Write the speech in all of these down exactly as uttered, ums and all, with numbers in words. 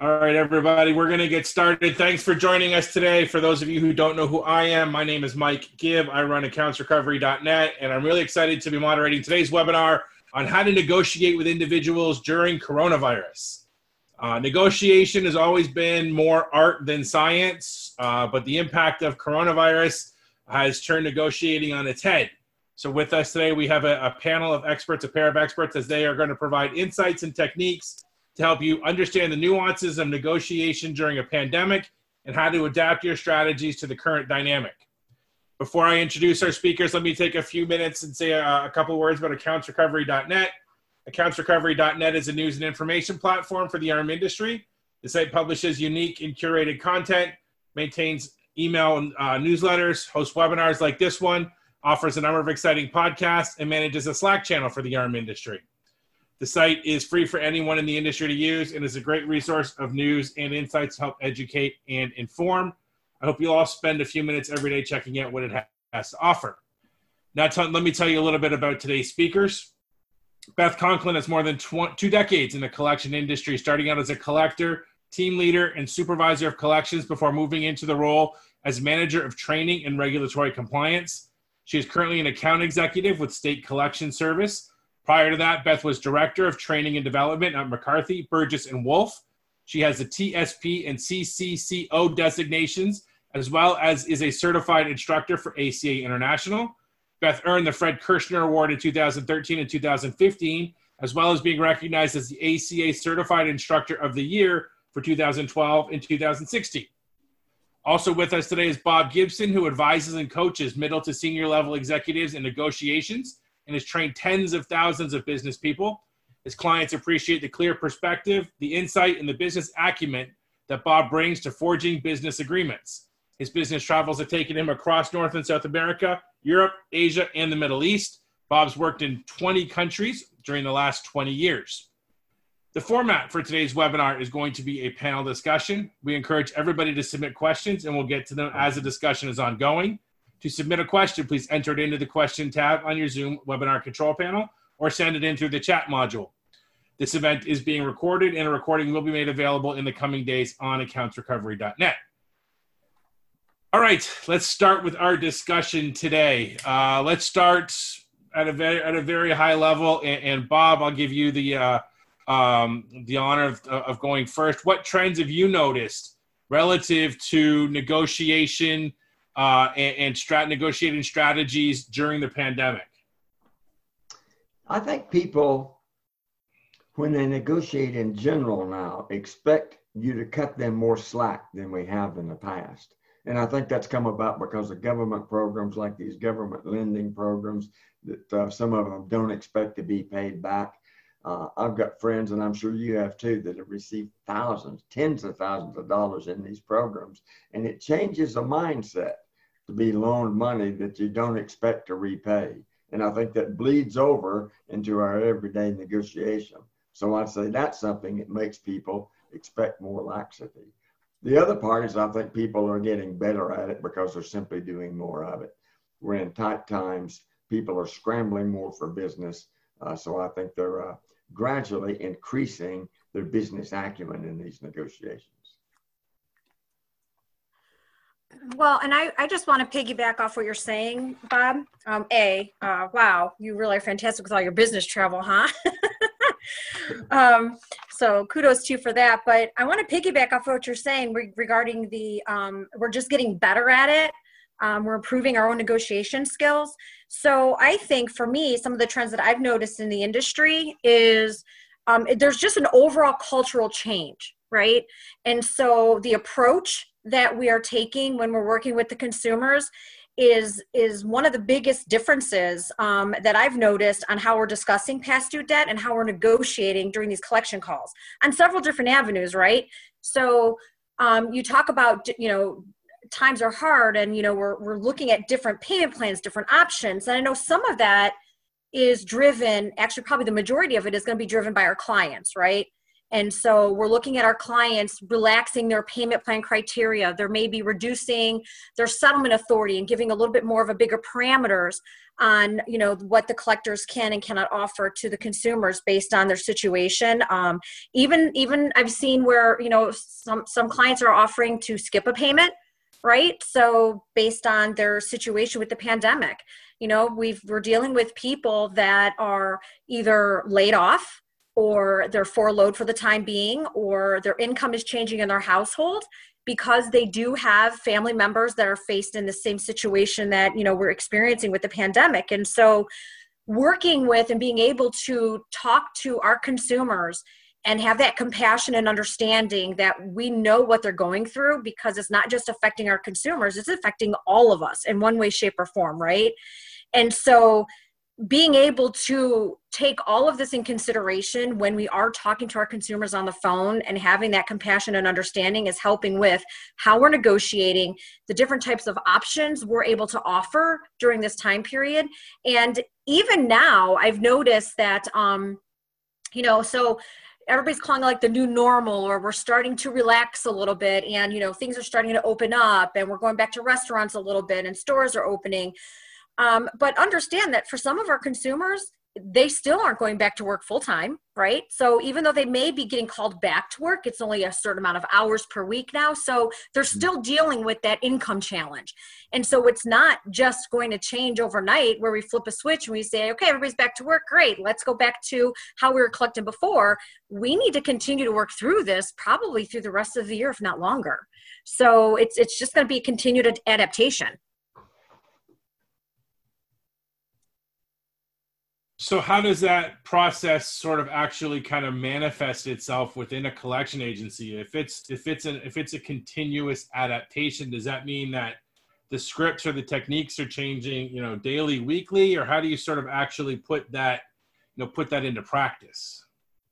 All right, everybody, we're going to get started. Thanks for joining us today. For those of you who don't know who I am, my name is Mike Gibb. I run accounts recovery dot net, and I'm really excited to be moderating today's webinar on how to negotiate with individuals during coronavirus. Uh, negotiation has always been more art than science, uh, but the impact of coronavirus has turned negotiating on its head. So with us today, we have a, a panel of experts, a pair of experts, as they are going to provide insights and techniques to help you understand the nuances of negotiation during a pandemic and how to adapt your strategies to the current dynamic. Before I introduce our speakers, let me take a few minutes and say a, a couple words about accounts recovery dot net. accounts recovery dot net is a news and information platform for the A R M industry. The site publishes unique and curated content, maintains email and uh, newsletters, hosts webinars like this one, offers a number of exciting podcasts, and manages a Slack channel for the A R M industry. The site is free for anyone in the industry to use and is a great resource of news and insights to help educate and inform. I hope you'll all spend a few minutes every day checking out what it has to offer. Now, t- let me tell you a little bit about today's speakers. Beth Conklin has more than tw- two decades in the collection industry, starting out as a collector, team leader, and supervisor of collections before moving into the role as manager of training and regulatory compliance. She is currently an account executive with State Collection Service. Prior to that, Beth was Director of Training and Development at McCarthy, Burgess and Wolfe. She has the T S P and C C C O designations, as well as is a certified instructor for A C A International. Beth earned the Fred Kirshner Award in two thousand thirteen and two thousand fifteen, as well as being recognized as the A C A Certified Instructor of the Year for two thousand twelve and two thousand sixteen. Also with us today is Bob Gibson, who advises and coaches middle to senior level executives in negotiations and has trained tens of thousands of business people. His clients appreciate the clear perspective, the insight, and the business acumen that Bob brings to forging business agreements. His business travels have taken him across North and South America, Europe, Asia, and the Middle East. Bob's worked in twenty countries during the last twenty years. The format for today's webinar is going to be a panel discussion. We encourage everybody to submit questions, and we'll get to them as the discussion is ongoing. To submit a question, please enter it into the question tab on your Zoom webinar control panel or send it in through the chat module. This event is being recorded, and a recording will be made available in the coming days on accounts recovery dot net. All right, let's start with our discussion today. Uh, let's start at a very, at a very high level, and, and Bob, I'll give you the, uh, um, the honor of, of going first. What trends have you noticed relative to negotiation Uh, and, and strat negotiating strategies during the pandemic? I think people, when they negotiate in general now, expect you to cut them more slack than we have in the past. And I think that's come about because of government programs like these government lending programs that uh, some of them don't expect to be paid back. Uh, I've got friends, and I'm sure you have too, that have received thousands, tens of thousands of dollars in these programs. And it changes a mindset to be loaned money that you don't expect to repay. And I think that bleeds over into our everyday negotiation. So I'd say that's something that makes people expect more laxity. The other part is I think people are getting better at it because they're simply doing more of it. We're in tight times. People are scrambling more for business. Uh, so I think they're uh, gradually increasing their business acumen in these negotiations. Well, and I, I just want to piggyback off what you're saying, Bob. Um, A, uh, wow, you really are fantastic with all your business travel, huh? um, so kudos to you for that. But I want to piggyback off what you're saying re- regarding the, um, we're just getting better at it. Um, we're improving our own negotiation skills. So I think for me, some of the trends that I've noticed in the industry is um, there's just an overall cultural change, right? And so the approach that we are taking when we're working with the consumers is is one of the biggest differences um, that I've noticed on how we're discussing past due debt and how we're negotiating during these collection calls on several different avenues, right? So um, you talk about, you know, times are hard and, you know, we're, we're looking at different payment plans, different options. And I know some of that is driven, actually probably the majority of it is going to be driven by our clients, right? And so we're looking at our clients relaxing their payment plan criteria. They're maybe reducing their settlement authority and giving a little bit more of a bigger parameters on, you know, what the collectors can and cannot offer to the consumers based on their situation. Um, even, even I've seen where, you know, some, some clients are offering to skip a payment, right? So based on their situation with the pandemic, you know, we've, we're dealing with people that are either laid off or they're furloughed for the time being, or their income is changing in their household, because they do have family members that are faced in the same situation that, you know, we're experiencing with the pandemic. And so working with and being able to talk to our consumers and have that compassion and understanding that we know what they're going through, because it's not just affecting our consumers, it's affecting all of us in one way, shape, or form, right? And so being able to take all of this in consideration when we are talking to our consumers on the phone, and having that compassion and understanding is helping with how we're negotiating, the different types of options we're able to offer during this time period. And even now, I've noticed that, um, you know, so everybody's calling it like the new normal, or we're starting to relax a little bit, and, you know, things are starting to open up, and we're going back to restaurants a little bit, and stores are opening. Um, but understand that for some of our consumers, they still aren't going back to work full time, right? So even though they may be getting called back to work, it's only a certain amount of hours per week now. So they're still dealing with that income challenge. And so it's not just going to change overnight where we flip a switch and we say, okay, everybody's back to work. Great. Let's go back to how we were collecting before. We need to continue to work through this probably through the rest of the year, if not longer. So it's, it's just going to be a continued adaptation. So how does that process sort of actually kind of manifest itself within a collection agency? If it's if it's an if it's a continuous adaptation, does that mean that the scripts or the techniques are changing, you know, daily, weekly, or how do you sort of actually put that, you know, put that into practice?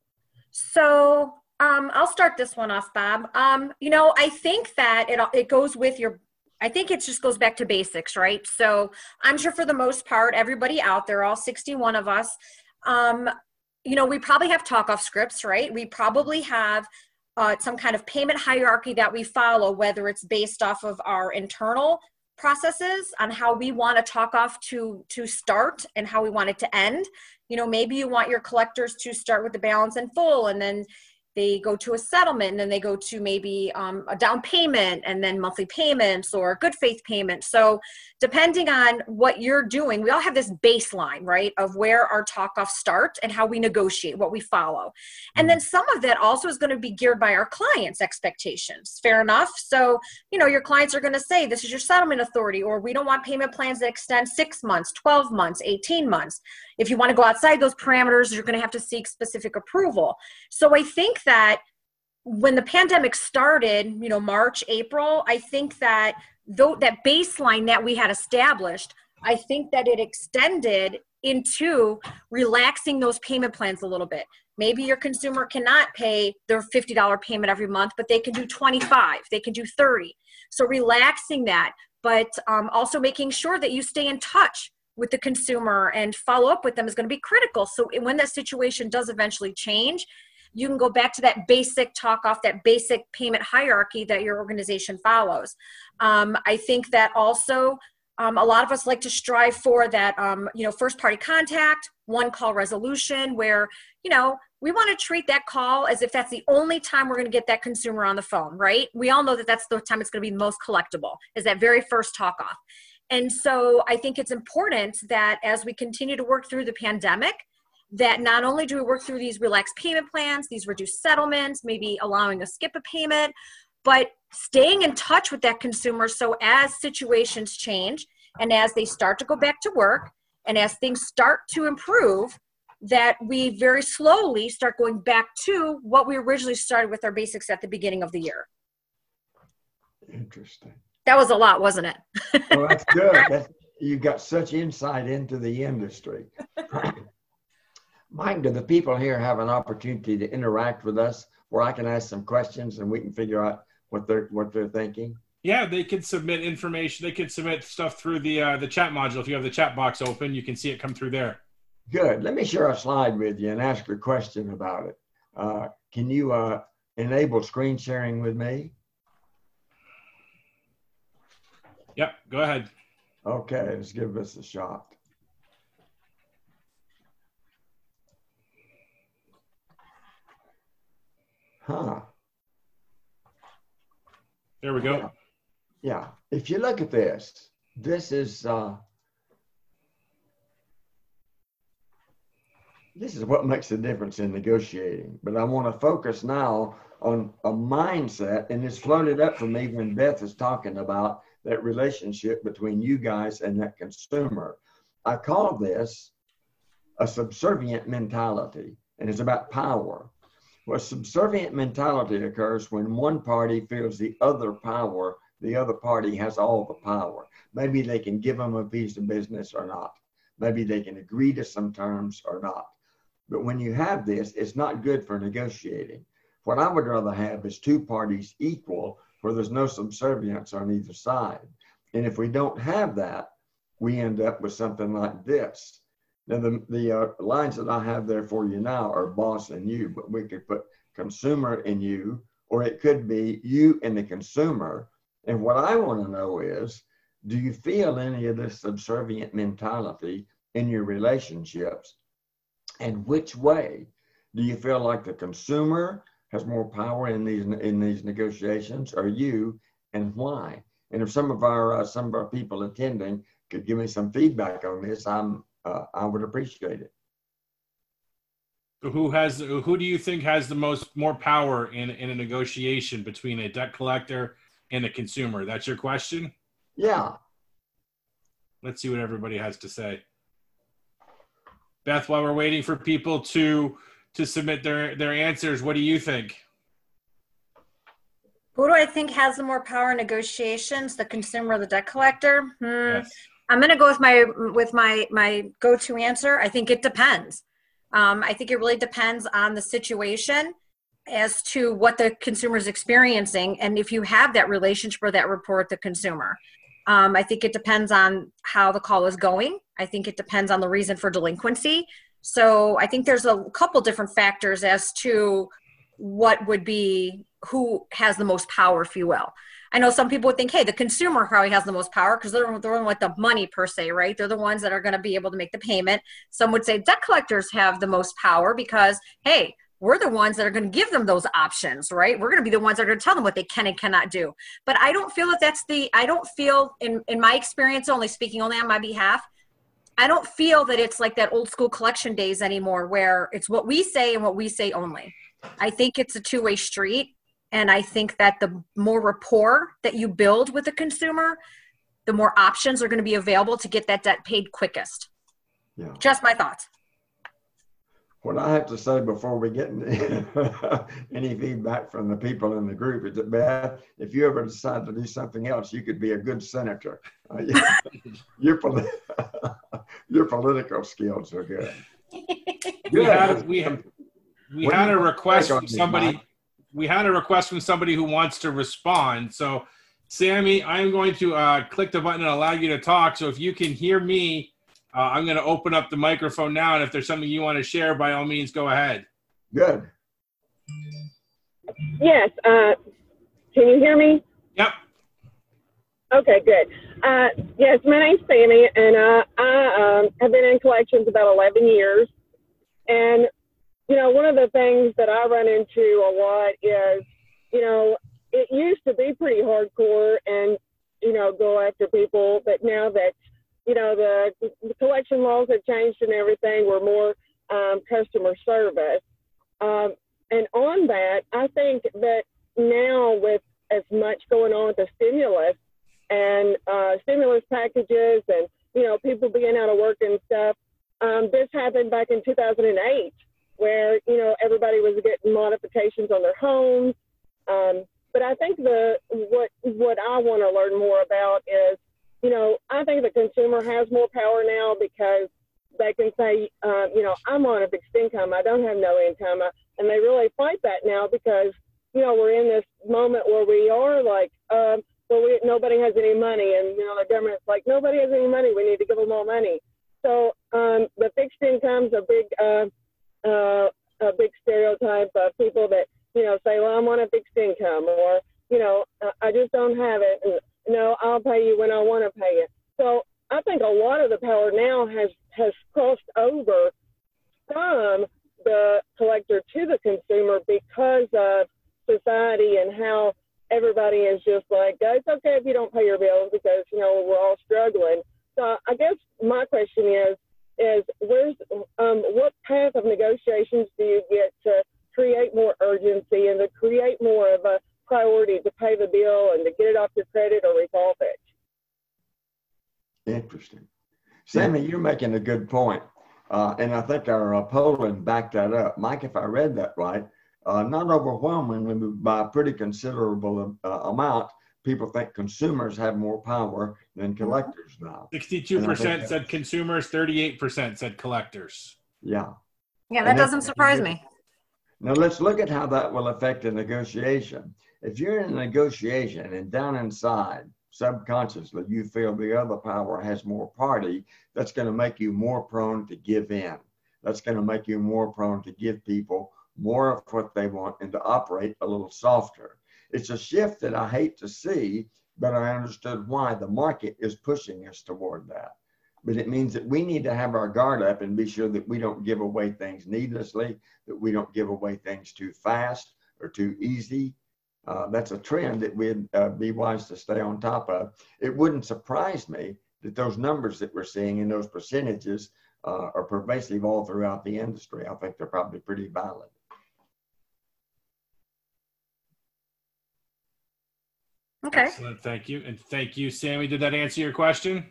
So um, I'll start this one off, Bob. Um, you know, I think that it it goes with your. I think it just goes back to basics, right? So I'm sure for the most part, everybody out there, all sixty-one of us, um, you know, we probably have talk-off scripts, right? We probably have uh, some kind of payment hierarchy that we follow, whether it's based off of our internal processes on how we want to talk off to, to start and how we want it to end. You know, maybe you want your collectors to start with the balance in full, and then they go to a settlement, and then they go to maybe um, a down payment, and then monthly payments or good faith payments. So depending on what you're doing, we all have this baseline, right, of where our talk off starts and how we negotiate, what we follow. And then some of that also is going to be geared by our clients' expectations. Fair enough. So, you know, your clients are going to say, this is your settlement authority, or we don't want payment plans that extend six months, twelve months, eighteen months. If you want to go outside those parameters, you're going to have to seek specific approval. So I think that when the pandemic started, you know, March, April, I think that though that baseline that we had established, I think that it extended into relaxing those payment plans a little bit. Maybe your consumer cannot pay their fifty dollars payment every month, but they can do twenty-five, they can do thirty. So relaxing that, but um, also making sure that you stay in touch with the consumer and follow up with them is going to be critical. So when that situation does eventually change, you can go back to that basic talk off, that basic payment hierarchy that your organization follows. Um, I think that also um, a lot of us like to strive for that, um, you know, first party contact, one call resolution, where, you know, we want to treat that call as if that's the only time we're going to get that consumer on the phone, right? We all know that that's the time it's going to be most collectible, is that very first talk off. And so I think it's important that as we continue to work through the pandemic, that not only do we work through these relaxed payment plans, these reduced settlements, maybe allowing a skip a payment, but staying in touch with that consumer. So as situations change and as they start to go back to work and as things start to improve, that we very slowly start going back to what we originally started with our basics at the beginning of the year. Interesting. That was a lot, wasn't it? Well, that's good. That's, you've got such insight into the industry. Mike, do the people here have an opportunity to interact with us where I can ask some questions and we can figure out what they're what they're thinking? Yeah, they can submit information. They can submit stuff through the uh, the chat module. If you have the chat box open, you can see it come through there. Good. Let me share a slide with you and ask a question about it. Uh, can you uh, enable screen sharing with me? Yep, go ahead. Okay, let's give this a shot. Huh. There we go. Yeah. Yeah. If you look at this, this is uh, this is what makes the difference in negotiating. But I want to focus now on a mindset, and it's floated up for me when Beth is talking about that relationship between you guys and that consumer. I call this a subservient mentality, and it's about power. Well, subservient mentality occurs when one party feels the other power, the other party has all the power. Maybe they can give them a piece of business or not. Maybe they can agree to some terms or not. But when you have this, it's not good for negotiating. What I would rather have is two parties equal, where there's no subservience on either side. And if we don't have that, we end up with something like this. Now, the, the uh, lines that I have there for you now are boss and you, but we could put consumer and you, or it could be you and the consumer. And what I want to know is, do you feel any of this subservient mentality in your relationships? And which way? Do you feel like the consumer has more power in these in these negotiations, or you, and why? And if some of our uh, some of our people attending could give me some feedback on this, I'm uh, I would appreciate it. Who has who do you think has the most more power in in a negotiation between a debt collector and a consumer? That's your question? Yeah. Let's see what everybody has to say. Beth, while we're waiting for people to to submit their their answers, what do you think? Who do I think has the more power in negotiations, the consumer or the debt collector? Hmm. Yes. I'm going to go with my with my my go-to answer. I think it depends. Um, I think it really depends on the situation as to what the consumer is experiencing, and if you have that relationship or that rapport with the consumer. Um, I think it depends on how the call is going. I think it depends on the reason for delinquency. So I think there's a couple different factors as to what would be, who has the most power, if you will. I know some people would think, hey, the consumer probably has the most power because they're, they're the one with the money per se, right? They're the ones that are going to be able to make the payment. Some would say debt collectors have the most power because, hey, we're the ones that are going to give them those options, right? We're going to be the ones that are going to tell them what they can and cannot do. But I don't feel that that's the, I don't feel, in, in my experience, only speaking only on my behalf, I don't feel that it's like that old school collection days anymore where it's what we say and what we say only. I think it's a two-way street. And I think that the more rapport that you build with the consumer, the more options are going to be available to get that debt paid quickest. Yeah. Just my thoughts. What I have to say before we get any feedback from the people in the group is that, Beth, if you ever decide to do something else, you could be a good senator. Uh, your, poli- your political skills are good. We had, we had, we had a request from somebody. We had a request from somebody who wants to respond. So, Sammy, I'm going to uh, click the button and allow you to talk. So if you can hear me, uh, I'm going to open up the microphone now. And if there's something you want to share, by all means, go ahead. Good. Yes. Uh, can you hear me? Yep. Okay, good. Uh, yes, my name's Sammy, and uh, I um, have been in collections about eleven years. And you know, one of the things that I run into a lot is, you know, it used to be pretty hardcore and, you know, go after people. But now that, you know, the, the collection laws have changed and everything, we're more um, customer service. Um, and on that, I think that now with as much going on with the stimulus and uh, stimulus packages and, you know, people being out of work and stuff, um, this happened back in two thousand eight. Where, you know, everybody was getting modifications on their homes. Um, but I think the what what I want to learn more about is, you know, I think the consumer has more power now because they can say, uh, you know, I'm on a fixed income. I don't have no income. And they really fight that now because, you know, we're in this moment where we are like, um, well, we, nobody has any money. And, you know, the government's like, nobody has any money. We need to give them more money. So um, the fixed income's a big uh, Uh, a big step stereotype of people that, you know, say, well, I'm on a fixed income, or, you know, I just don't have it. And, no, I'll pay you when I want to pay you. So I think a lot of the power now has, has crossed over from the collector to the consumer because of society and how everybody is just like, it's okay if you don't pay your bills because, you know, we're all struggling. So I guess my question is, is where's, um, what path of negotiations do you get to create more urgency and to create more of a priority to pay the bill and to get it off your credit or resolve it? Interesting. Sammy, you're making a good point. Uh, and I think our uh, polling backed that up. Mike, if I read that right, uh, not overwhelmingly, but by a pretty considerable uh, amount, people think consumers have more power than collectors now. sixty-two percent said consumers, thirty-eight percent said collectors. Yeah. Yeah, that doesn't surprise me. Now let's look at how that will affect a negotiation. If you're in a negotiation and down inside, subconsciously, you feel the other power has more party, that's going to make you more prone to give in. That's going to make you more prone to give people more of what they want and to operate a little softer. It's a shift that I hate to see, but I understood why the market is pushing us toward that. But it means that we need to have our guard up and be sure that we don't give away things needlessly, that we don't give away things too fast or too easy. Uh, that's a trend that we'd uh, be wise to stay on top of. It wouldn't surprise me that those numbers that we're seeing and those percentages uh, are pervasive all throughout the industry. I think they're probably pretty valid. Okay. Excellent. Thank you. And thank you, Sammy. Did that answer your question?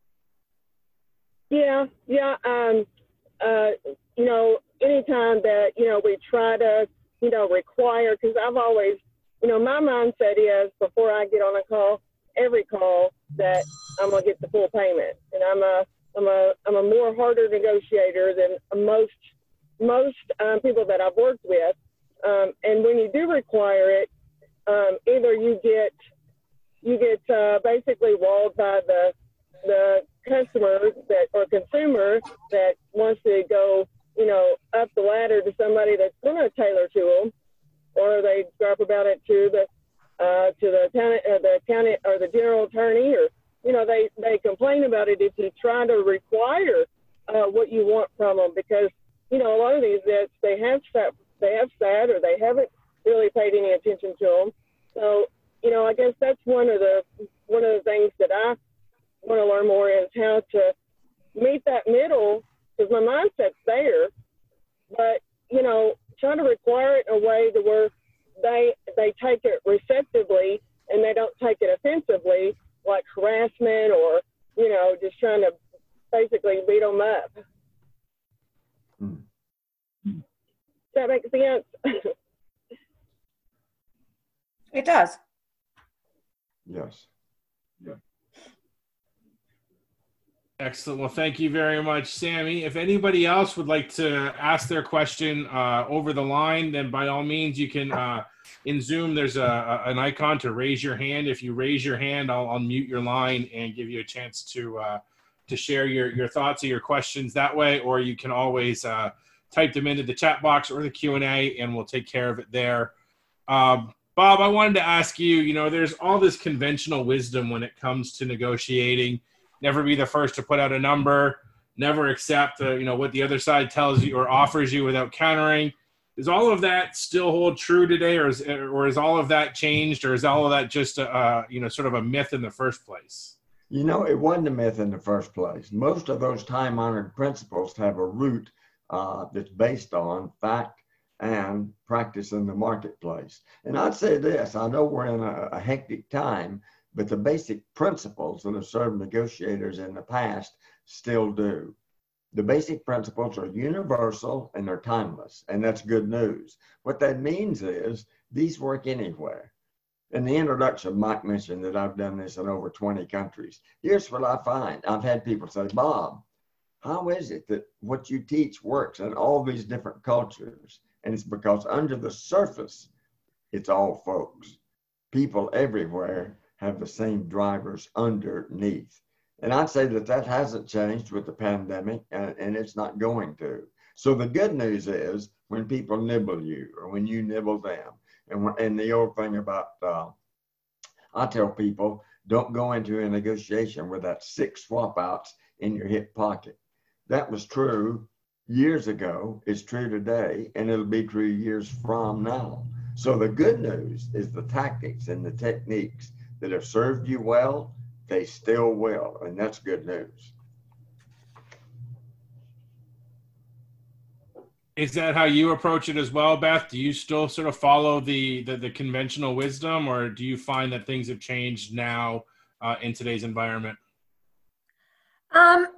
Yeah, yeah. Um, uh, you know, anytime that, you know, we try to, you know, require, because I've always, you know, my mindset is before I get on a call, every call, that I'm gonna get the full payment, and I'm a, I'm a, I'm a more harder negotiator than most, most um, people that I've worked with. Um, and when you do require it, um, either you get, you get uh, basically walled by the, the customer that or consumer that wants to go, you know, up the ladder to somebody that's going to tailor to them, or they drop about it to the uh, to the county, uh, the county or the general attorney, or you know, they they complain about it if you try to require uh, what you want from them, because you know a lot of these vets they have sat they have sat or they haven't really paid any attention to them. So you know, I guess that's one of the one of the things that I want to learn more is how to meet that middle, because my mindset's there, but you know, trying to require it in a way to where they they take it receptively and they don't take it offensively, like harassment or you know just trying to basically beat them up. Mm. Does that make sense? It does. Yes. Yeah. Excellent. Well, thank you very much, Sammy. If anybody else would like to ask their question uh, over the line, then by all means, you can, uh, in Zoom, there's a, a, an icon to raise your hand. If you raise your hand, I'll unmute your line and give you a chance to uh, to share your, your thoughts or your questions that way, or you can always uh, type them into the chat box or the Q and A, and we'll take care of it there. Um, Bob, I wanted to ask you, you know, there's all this conventional wisdom when it comes to negotiating. Never be the first to put out a number, never accept uh, you know, what the other side tells you or offers you without countering. Does all of that still hold true today, or is, or is all of that changed, or is all of that just a, uh, you know, sort of a myth in the first place? You know, it wasn't a myth in the first place. Most of those time-honored principles have a root uh, that's based on fact and practice in the marketplace. And I'd say this, I know we're in a, a hectic time, but the basic principles that have served negotiators in the past still do. The basic principles are universal and they're timeless, and that's good news. What that means is these work anywhere. In the introduction, Mike mentioned that I've done this in over twenty countries. Here's what I find. I've had people say, Bob, how is it that what you teach works in all these different cultures? And it's because under the surface, it's all folks. People everywhere have the same drivers underneath. And I'd say that that hasn't changed with the pandemic, and, and it's not going to. So the good news is when people nibble you or when you nibble them, and, when, and the old thing about, uh, I tell people, don't go into a negotiation with that six swap outs in your hip pocket. That was true years ago, it's true today, and it'll be true years from now. So the good news is the tactics and the techniques that have served you well, they still will, and that's good news. Is that how you approach it as well, Beth? Do you still sort of follow the the, the conventional wisdom, or do you find that things have changed now uh, in today's environment? Um,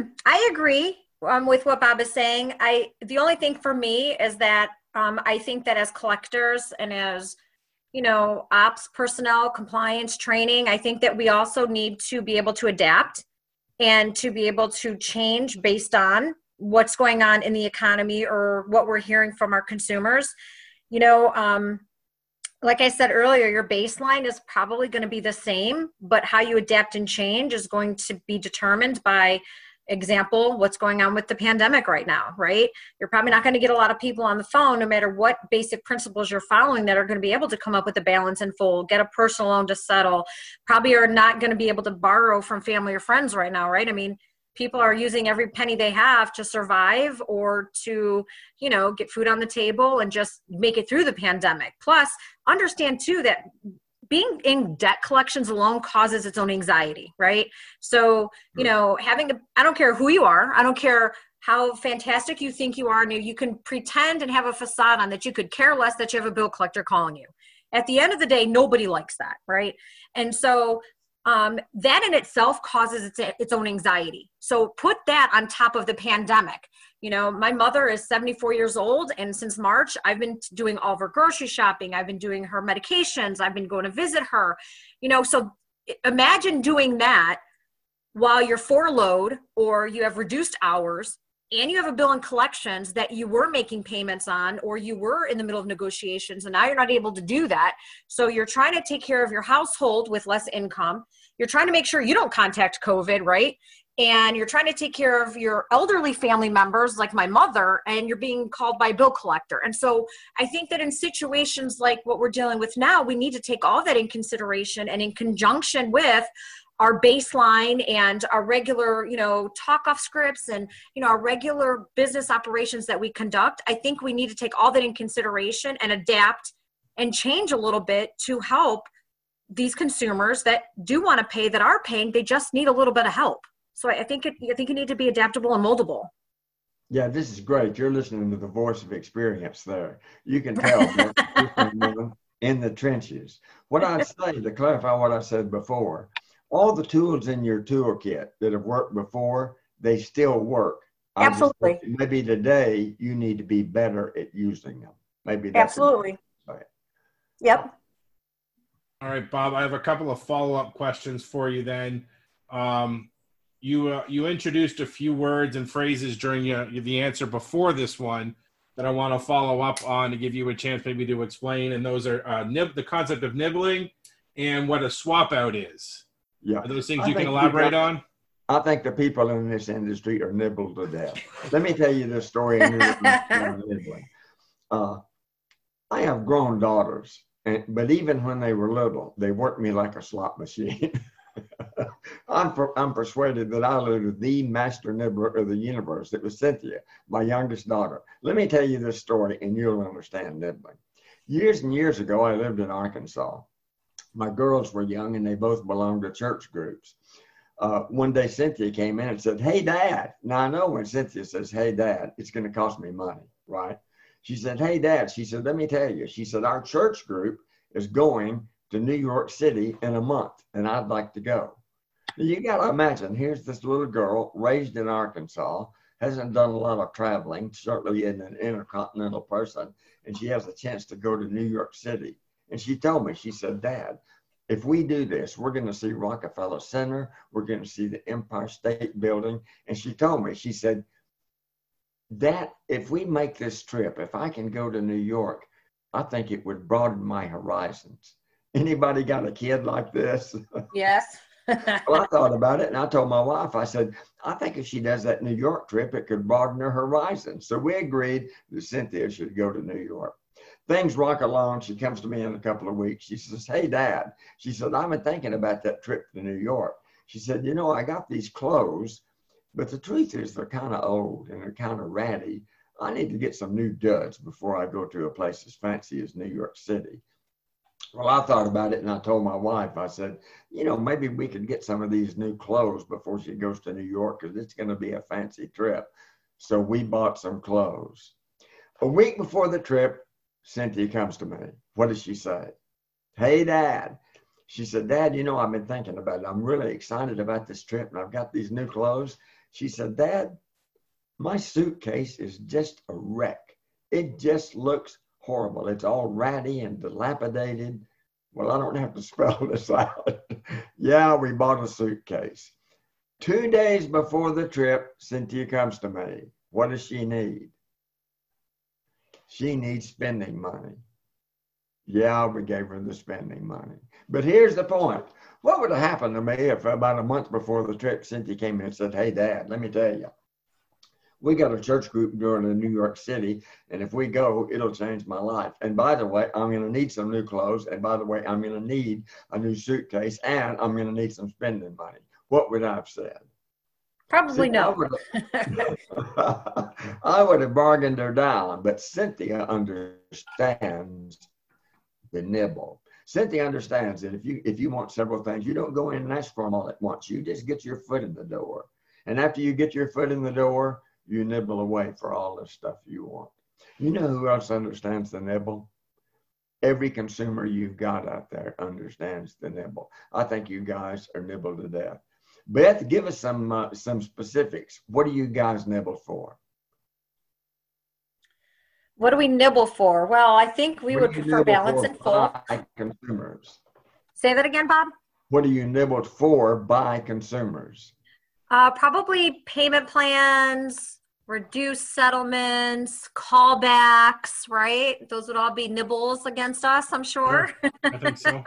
I agree um, with what Bob is saying. I the only thing for me is that um, I think that as collectors and as, you know, ops personnel, compliance training, I think that we also need to be able to adapt and to be able to change based on what's going on in the economy or what we're hearing from our consumers. You know, um, like I said earlier, your baseline is probably going to be the same, but how you adapt and change is going to be determined by, example, what's going on with the pandemic right now, right? You're probably not going to get a lot of people on the phone, no matter what basic principles you're following, that are going to be able to come up with a balance in full, get a personal loan to settle, probably are not going to be able to borrow from family or friends right now, right? I mean, people are using every penny they have to survive or to, you know, get food on the table and just make it through the pandemic. Plus, understand too that being in debt collections alone causes its own anxiety, right? So, you know, having to, I don't care who you are, I don't care how fantastic you think you are, and you can pretend and have a facade on that you could care less that you have a bill collector calling you. At the end of the day, nobody likes that, right? And so Um, that in itself causes its, its own anxiety. So put that on top of the pandemic. You know, my mother is seventy-four years old, and since March, I've been doing all of her grocery shopping. I've been doing her medications. I've been going to visit her. You know, so imagine doing that while you're furloughed or you have reduced hours and you have a bill in collections that you were making payments on, or you were in the middle of negotiations, and now you're not able to do that. So you're trying to take care of your household with less income. You're trying to make sure you don't contact COVID, right? And you're trying to take care of your elderly family members like my mother, and you're being called by a bill collector. And so I think that in situations like what we're dealing with now, we need to take all that in consideration, and in conjunction with our baseline and our regular, you know, talk off scripts and, you know, our regular business operations that we conduct, I think we need to take all that in consideration and adapt and change a little bit to help these consumers that do want to pay, that are paying, they just need a little bit of help. So I think it, I think you need to be adaptable and moldable. Yeah, this is great. You're listening to the voice of experience there. You can tell in the trenches. What I'd say, to clarify what I said before, all the tools in your toolkit that have worked before, they still work. Absolutely. Just, maybe today you need to be better at using them. Maybe that's absolutely. Right. Yep. All right, Bob, I have a couple of follow-up questions for you then. Um, you uh, you introduced a few words and phrases during uh, the answer before this one that I want to follow up on to give you a chance maybe to explain, and those are uh, nib- the concept of nibbling and what a swap out is. Yeah. Are those things I you can elaborate people, on? I think the people in this industry are nibbled to death. Let me tell you this story. And nibbling. Uh, I have grown daughters, and, but even when they were little, they worked me like a slot machine. I'm, per, I'm persuaded that I was the master nibbler of the universe. It was Cynthia, my youngest daughter. Let me tell you this story, and you'll understand nibbling. Years and years ago, I lived in Arkansas. My girls were young, and they both belonged to church groups. Uh, one day, Cynthia came in and said, "Hey, Dad." Now, I know when Cynthia says, "Hey, Dad," it's going to cost me money, right? She said, "Hey, Dad." She said, "Let me tell you." She said, "Our church group is going to New York City in a month, and I'd like to go." Now, you got to imagine, here's this little girl raised in Arkansas, hasn't done a lot of traveling, certainly isn't an intercontinental person, and she has a chance to go to New York City. And she told me, she said, "Dad, if we do this, we're going to see Rockefeller Center, we're going to see the Empire State Building." And she told me, she said, "That if we make this trip, if I can go to New York, I think it would broaden my horizons." Anybody got a kid like this? Yes. Well, I thought about it, and I told my wife, I said, I think if she does that New York trip, it could broaden her horizon. So we agreed that Cynthia should go to New York. Things rock along. She comes to me in a couple of weeks. She says, hey, Dad. She said, I've been thinking about that trip to New York. She said, you know, I got these clothes, but the truth is they're kind of old and they're kind of ratty. I need to get some new duds before I go to a place as fancy as New York City. Well, I thought about it, and I told my wife, I said, you know, maybe we could get some of these new clothes before she goes to New York, because it's going to be a fancy trip. So we bought some clothes. A week before the trip, Cynthia comes to me. What does she say? Hey, Dad. She said, Dad, you know, I've been thinking about it. I'm really excited about this trip, and I've got these new clothes. She said, Dad, my suitcase is just a wreck. It just looks horrible. It's all ratty and dilapidated. Well, I don't have to spell this out. Yeah, we bought a suitcase. Two days before the trip, Cynthia comes to me. What does she need? She needs spending money. Yeah, we gave her the spending money. But here's the point. What would have happened to me if about a month before the trip, Cynthia came in and said, hey, Dad, let me tell you, we got a church group going to New York City, and if we go, it'll change my life. And by the way, I'm going to need some new clothes. And by the way, I'm going to need a new suitcase, and I'm going to need some spending money. What would I have said? Probably See, no. I would, I would have bargained her down, but Cynthia understands the nibble. Cynthia understands that if you if you want several things, you don't go in and ask for them all at once. You just get your foot in the door. And after you get your foot in the door, you nibble away for all the stuff you want. You know who else understands the nibble? Every consumer you've got out there understands the nibble. I think you guys are nibbled to death. Beth, give us some uh, some specifics. What do you guys nibble for? What do we nibble for? Well, I think we What would do you prefer nibble balance for and full. by consumers? Say that again, Bob. What do you nibble for by consumers? Uh, probably payment plans, reduced settlements, callbacks, right? Those would all be nibbles against us, I'm sure. Sure. I think so.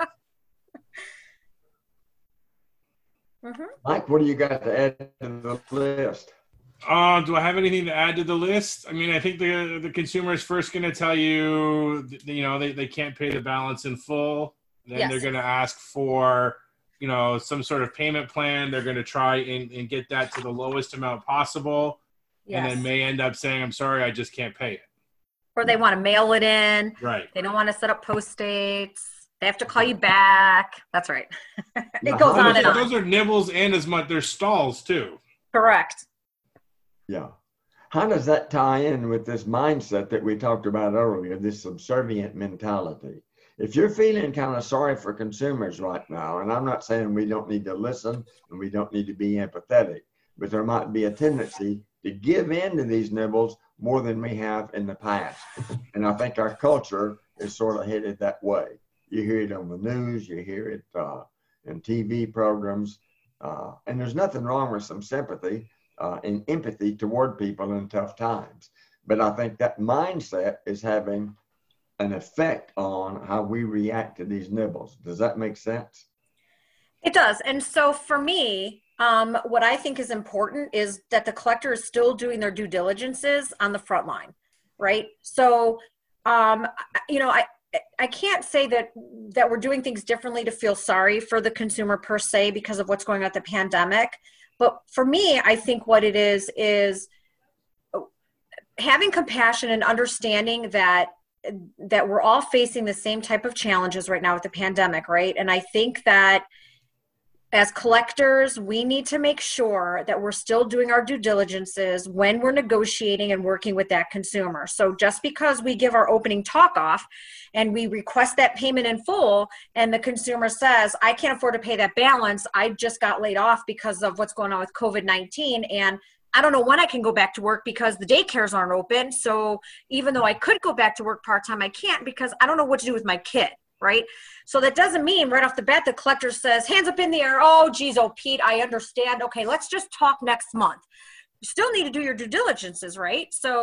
Mm-hmm. Mike, what do you got to add to the list? Uh, do I have anything to add to the list? I mean, I think the the consumer is first going to tell you, you know, they, they can't pay the balance in full. Then Yes. they're going to ask for, you know, some sort of payment plan. They're going to try and, and get that to the lowest amount possible. Yes. And then may end up saying, I'm sorry, I just can't pay it. Or they want to mail it in. Right. They don't want to set up post dates. They have to call you back. That's right. It Now, goes how on does and those, on. those are nibbles and as much, they're stalls too. Correct. Yeah. How does that tie in with this mindset that we talked about earlier, this subservient mentality? If you're feeling kind of sorry for consumers right now, and I'm not saying we don't need to listen and we don't need to be empathetic, but there might be a tendency to give in to these nibbles more than we have in the past. And I think our culture is sort of headed that way. You hear it on the news, you hear it uh, in T V programs, uh, and there's nothing wrong with some sympathy uh, and empathy toward people in tough times. But I think that mindset is having an effect on how we react to these nibbles. Does that make sense? It does. And so for me, um, what I think is important is that the collector is still doing their due diligences on the front line, right? So, um, you know, I, I can't say that that we're doing things differently to feel sorry for the consumer per se because of what's going on with the pandemic. But for me, I think what it is is having compassion and understanding that that we're all facing the same type of challenges right now with the pandemic, right? And I think that as collectors, we need to make sure that we're still doing our due diligences when we're negotiating and working with that consumer. So just because we give our opening talk off and we request that payment in full and the consumer says, I can't afford to pay that balance, I just got laid off because of what's going on with COVID nineteen, and I don't know when I can go back to work because the daycares aren't open. So even though I could go back to work part-time, I can't because I don't know what to do with my kid. Right? So that doesn't mean right off the bat, the collector says, hands up in the air. Oh, geez, oh, Pete, I understand. Okay, let's just talk next month. You still need to do your due diligences, right? So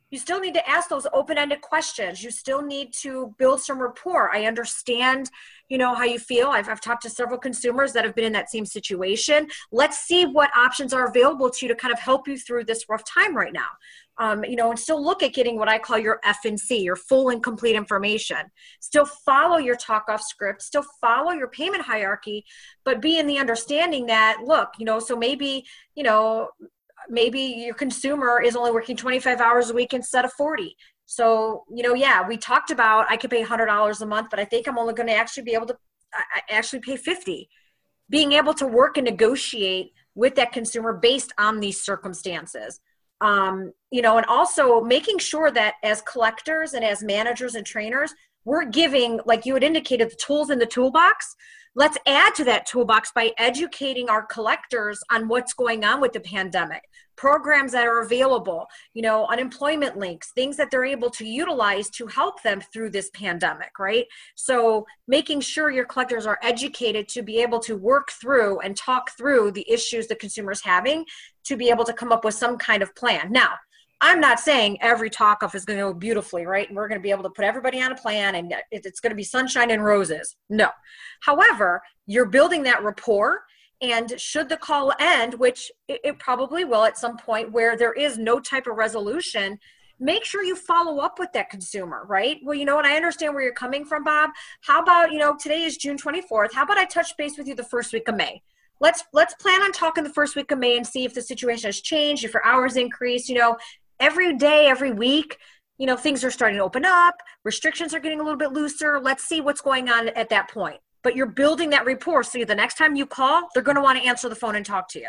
You still need to ask those open-ended questions. You still need to build some rapport. I understand, you know, how you feel. I've, I've talked to several consumers that have been in that same situation. Let's see what options are available to you to kind of help you through this rough time right now. Um, you know, and still look at getting what I call your F and C, your full and complete information. Still follow your talk-off script, still follow your payment hierarchy, but be in the understanding that, look, you know, so maybe, you know, maybe your consumer is only working twenty-five hours a week instead of forty. So, you know, yeah, we talked about I could pay one hundred dollars a month, but I think I'm only going to actually be able to I actually pay fifty. Being able to work and negotiate with that consumer based on these circumstances. Um, you know, and also making sure that as collectors and as managers and trainers, we're giving, like you had indicated, the tools in the toolbox. Let's add to that toolbox by educating our collectors on what's going on with the pandemic, programs that are available, you know, unemployment links, things that they're able to utilize to help them through this pandemic, right? So making sure your collectors are educated to be able to work through and talk through the issues the consumer's having to be able to come up with some kind of plan. Now, I'm not saying every talk off is going to go beautifully, right? And we're going to be able to put everybody on a plan and it's going to be sunshine and roses. No. However, you're building that rapport, and should the call end, which it probably will at some point where there is no type of resolution, make sure you follow up with that consumer, right? Well, you know what? I understand where you're coming from, Bob. How about, you know, today is June twenty-fourth. How about I touch base with you the first week of May? Let's, let's plan on talking the first week of May and see if the situation has changed, if your hours increase, you know. Every day, every week, you know, things are starting to open up. Restrictions are getting a little bit looser. Let's see what's going on at that point. But you're building that rapport. So the next time you call, they're going to want to answer the phone and talk to you.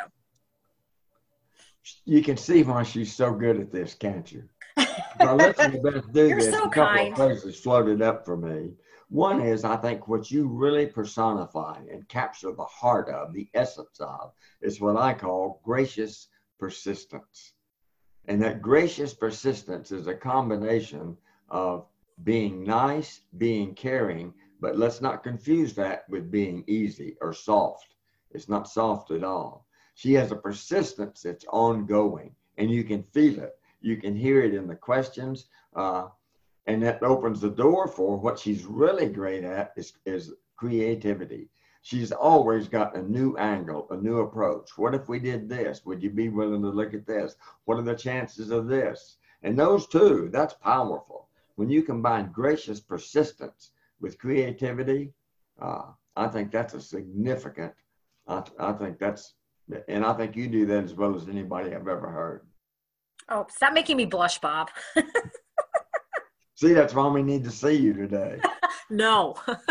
You can see why she's so good at this, can't you? Now, let's do You're this. so a couple kind. of phrases floated up for me. One is, I think what you really personify and capture the heart of, the essence of, is what I call gracious persistence. And that gracious persistence is a combination of being nice, being caring, but let's not confuse that with being easy or soft. It's not soft at all. She has a persistence that's ongoing, and you can feel it. You can hear it in the questions, uh, and that opens the door for what she's really great at is, is creativity. She's always got a new angle, a new approach. What if we did this? Would you be willing to look at this? What are the chances of this? And those two, that's powerful. When you combine gracious persistence with creativity, uh, I think that's a significant, I, I think that's, and I think you do that as well as anybody I've ever heard. Oh, stop making me blush, Bob. See, that's why we need to see you today. No.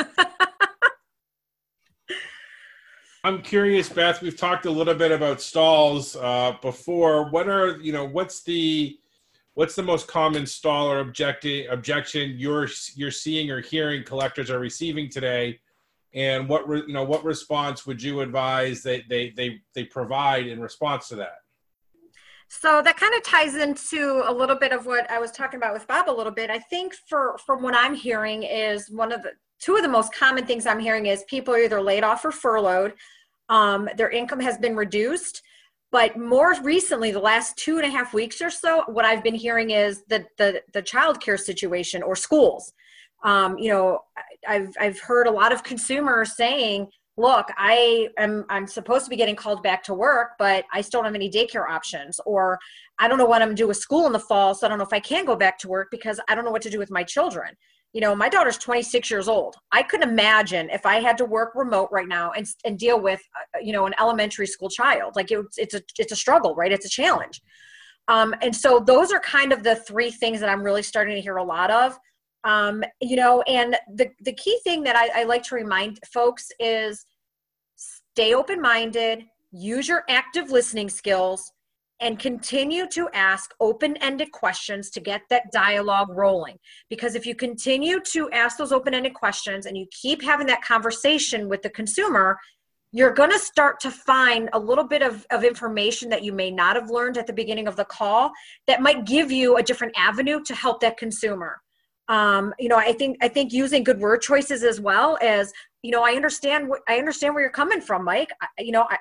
I'm curious, Beth, we've talked a little bit about stalls uh, before. What are, you know, what's the, what's the most common stall or objecti- objection you're, you're seeing or hearing collectors are receiving today? And what, re, you know, what response would you advise that they, they, they provide in response to that? So that kind of ties into a little bit of what I was talking about with Bob a little bit. I think for, from what I'm hearing is one of the, two of the most common things I'm hearing is people are either laid off or furloughed. Um, their income has been reduced, but more recently, the last two and a half weeks or so, what I've been hearing is that the, the childcare situation or schools. Um, you know, I've, I've heard a lot of consumers saying, look, I am, I'm supposed to be getting called back to work, but I still don't have any daycare options, or I don't know what I'm gonna do with school in the fall. So I don't know if I can go back to work because I don't know what to do with my children. You know, my daughter's twenty-six years old. I couldn't imagine if I had to work remote right now and, and deal with, uh, you know, an elementary school child. Like it, it's a, it's a struggle, right? It's a challenge. Um, and so those are kind of the three things that I'm really starting to hear a lot of. Um, you know, and the, the key thing that I, I like to remind folks is stay open-minded, use your active listening skills, and continue to ask open-ended questions to get that dialogue rolling. Because if you continue to ask those open-ended questions and you keep having that conversation with the consumer, you're going to start to find a little bit of, of information that you may not have learned at the beginning of the call that might give you a different avenue to help that consumer. Um, you know, I think, I think using good word choices as well as, you know, I understand, I understand where you're coming from, Mike. I, you know, I,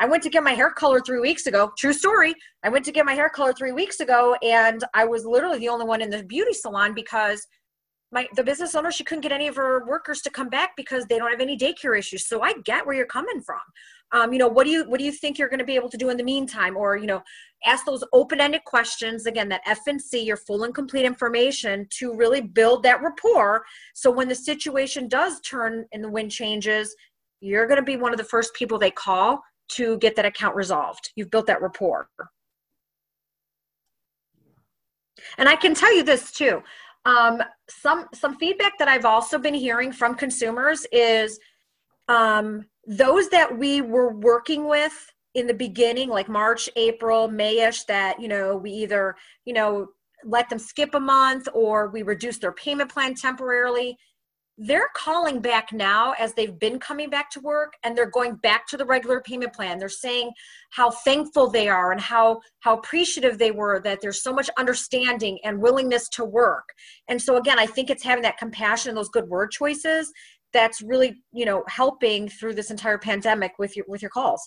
I went to get my hair colored three weeks ago. True story. I went to get my hair colored three weeks ago, and I was literally the only one in the beauty salon because my the business owner, she couldn't get any of her workers to come back because they don't have any daycare issues. So I get where you're coming from. Um, you know, what do you what do you think you're going to be able to do in the meantime? Or, you know, ask those open-ended questions. Again, that F and C, your full and complete information, to really build that rapport. So when the situation does turn and the wind changes, you're going to be one of the first people they call to get that account resolved. You've built that rapport. And I can tell you this too. Um, some some feedback that I've also been hearing from consumers is um, those that we were working with in the beginning, like March, April, May-ish, that, you know, we either, you know, let them skip a month or we reduce their payment plan temporarily. They're calling back now as they've been coming back to work, and they're going back to the regular payment plan. They're saying how thankful they are and how, how appreciative they were that there's so much understanding and willingness to work. And so again, I think it's having that compassion and those good word choices that's really, you know, helping through this entire pandemic with your, with your calls.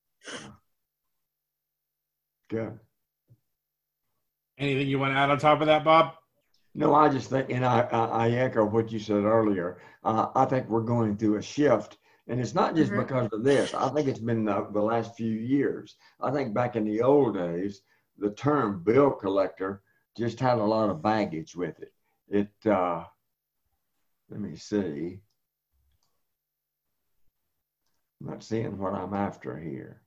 Good. Anything you want to add on top of that, Bob? No, I just think, and I, I, I echo what you said earlier. Uh, I think we're going through a shift, and it's not just mm-hmm. because of this. I think it's been the, the last few years. I think back in the old days, the term bill collector just had a lot of baggage with it. It, uh, let me see. I'm not seeing what I'm after here.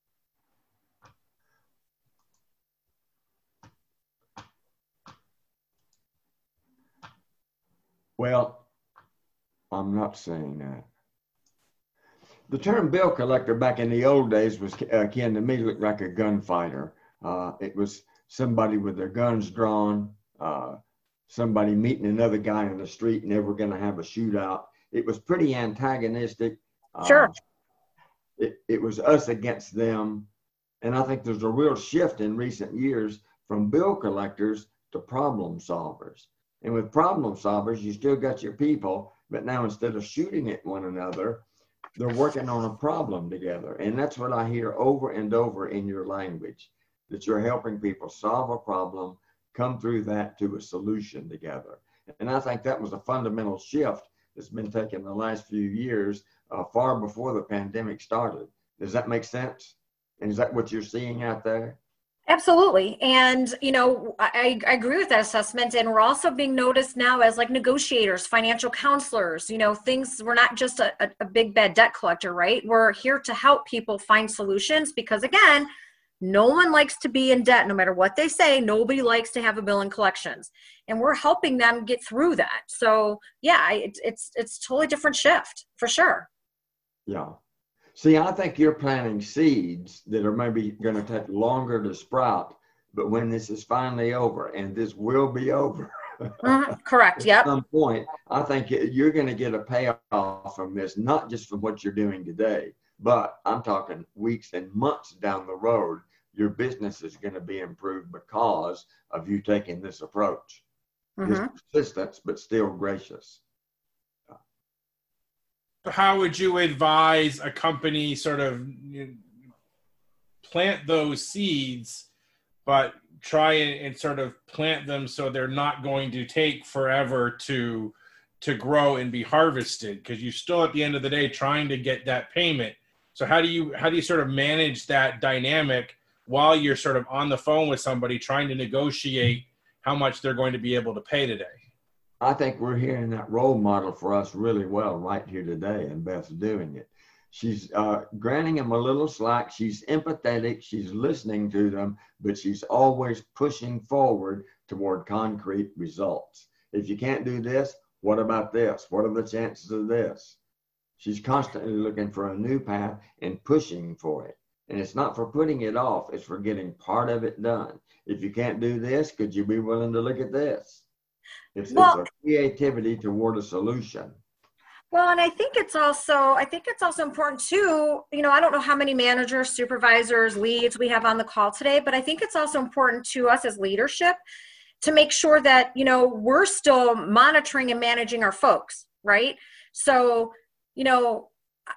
Well, I'm not saying that. The term bill collector back in the old days was akin to me, looked like a gunfighter. Uh, it was somebody with their guns drawn, uh, somebody meeting another guy in the street and they were going to have a shootout. It was pretty antagonistic. Sure. Uh, it, it was us against them. And I think there's a real shift in recent years from bill collectors to problem solvers. And with problem solvers, you still got your people, but now instead of shooting at one another, they're working on a problem together. And that's what I hear over and over in your language, that you're helping people solve a problem, come through that to a solution together. And I think that was a fundamental shift that's been taken the last few years, uh, far before the pandemic started. Does that make sense? And is that what you're seeing out there? Absolutely. And, you know, I, I agree with that assessment. And we're also being noticed now as like negotiators, financial counselors, you know, things, we're not just a, a, a big bad debt collector, right? We're here to help people find solutions because, again, no one likes to be in debt. No matter what they say, nobody likes to have a bill in collections. And we're helping them get through that. So, yeah, it's it's it's totally different shift for sure. Yeah. See, I think you're planting seeds that are maybe going to take longer to sprout, but when this is finally over, and this will be over, mm-hmm. Correct. Yep. At some point, I think you're going to get a payoff from this, not just from what you're doing today, but I'm talking weeks and months down the road. Your business is going to be improved because of you taking this approach. Mm-hmm. This persistence, but still gracious. How would you advise a company sort of plant those seeds, but try and, and sort of plant them so they're not going to take forever to to grow and be harvested? Because you're still at the end of the day trying to get that payment. So how do you how do you sort of manage that dynamic while you're sort of on the phone with somebody trying to negotiate how much they're going to be able to pay today? I think we're hearing that role model for us really well right here today, and Beth's doing it. She's uh, granting them a little slack. She's empathetic. She's listening to them, but she's always pushing forward toward concrete results. If you can't do this, what about this? What are the chances of this? She's constantly looking for a new path and pushing for it. And it's not for putting it off. It's for getting part of it done. If you can't do this, could you be willing to look at this? It's, well, it's a creativity toward a solution. Well, and I think it's also, I think it's also important too, you know, I don't know how many managers, supervisors, leads we have on the call today, but I think it's also important to us as leadership to make sure that, you know, we're still monitoring and managing our folks, right? So, you know,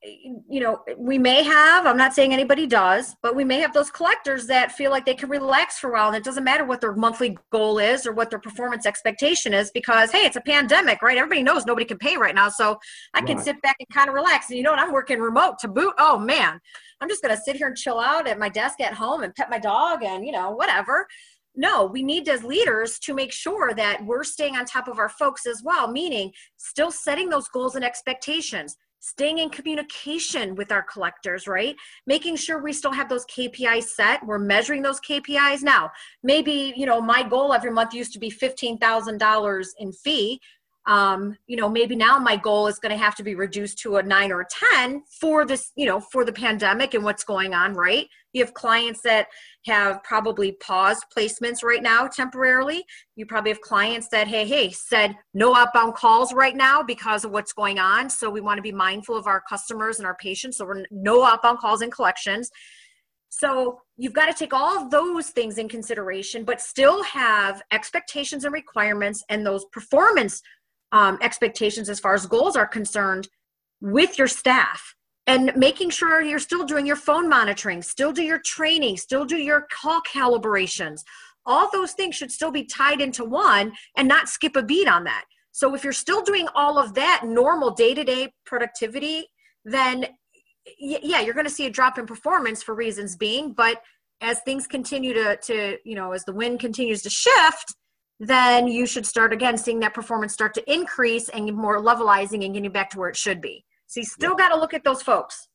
you know, we may have, I'm not saying anybody does, but we may have those collectors that feel like they can relax for a while and it doesn't matter what their monthly goal is or what their performance expectation is because, hey, it's a pandemic, right? Everybody knows nobody can pay right now. So I can Right. sit back and kind of relax. And you know what? I'm working remote to boot. Oh man, I'm just going to sit here and chill out at my desk at home and pet my dog and, you know, whatever. No, we need as leaders to make sure that we're staying on top of our folks as well, meaning still setting those goals and expectations, staying in communication with our collectors, right? Making sure we still have those K P Is set. We're measuring those K P Is now. Maybe, you know, my goal every month used to be fifteen thousand dollars in fee. Um, you know, maybe now my goal is going to have to be reduced to a nine or a ten for this, you know, for the pandemic and what's going on, right? You have clients that have probably paused placements right now temporarily. You probably have clients that, hey, hey, said no outbound calls right now because of what's going on. So we want to be mindful of our customers and our patients. So we're no outbound calls and collections. So you've got to take all of those things in consideration, but still have expectations and requirements and those performance um, expectations as far as goals are concerned with your staff. And making sure you're still doing your phone monitoring, still do your training, still do your call calibrations. All those things should still be tied into one and not skip a beat on that. So if you're still doing all of that normal day-to-day productivity, then yeah, you're going to see a drop in performance for reasons being, but as things continue to, to, you know, as the wind continues to shift, then you should start again seeing that performance start to increase and more levelizing and getting back to where it should be. So you still got to look at those folks.